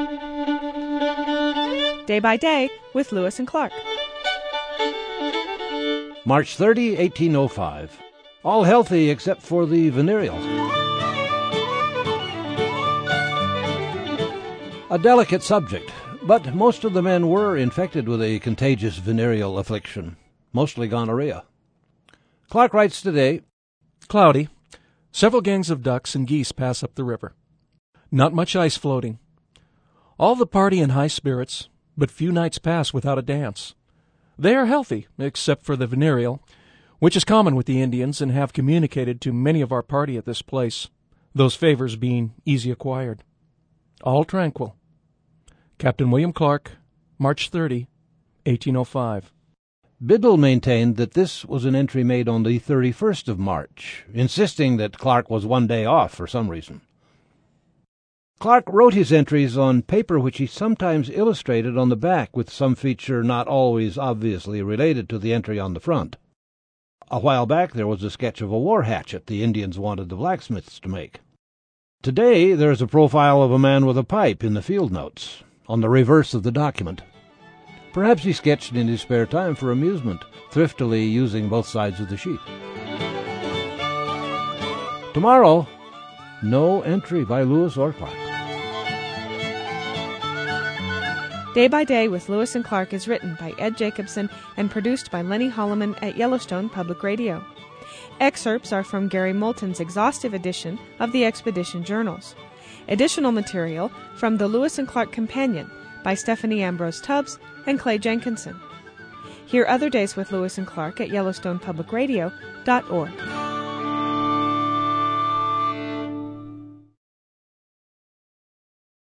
Day by Day with Lewis and Clark. March 30, 1805. All healthy except for the venereal. A delicate subject, but most of the men were infected with a contagious venereal affliction, mostly gonorrhea. Clark writes today, Cloudy. Several gangs of ducks and geese pass up the river. Not much ice floating. All the party in high spirits, but few nights pass without a dance. They are healthy, except for the venereal, which is common with the Indians and have communicated to many of our party at this place, those favors being easy acquired. All tranquil. Captain William Clark, March 30, 1805. Biddle maintained that this was an entry made on the 31st of March, insisting that Clark was one day off for some reason. Clark wrote his entries on paper which he sometimes illustrated on the back with some feature not always obviously related to the entry on the front. A while back there was a sketch of a war hatchet the Indians wanted the blacksmiths to make. Today there is a profile of a man with a pipe in the field notes, on the reverse of the document. Perhaps he sketched in his spare time for amusement, thriftily using both sides of the sheet. Tomorrow, no entry by Lewis or Clark. Day by Day with Lewis and Clark is written by Ed Jacobson and produced by Lenny Holloman at Yellowstone Public Radio. Excerpts are from Gary Moulton's exhaustive edition of the Expedition Journals. Additional material from the Lewis and Clark Companion by Stephanie Ambrose Tubbs and Clay Jenkinson. Hear other days with Lewis and Clark at YellowstonePublicRadio.org.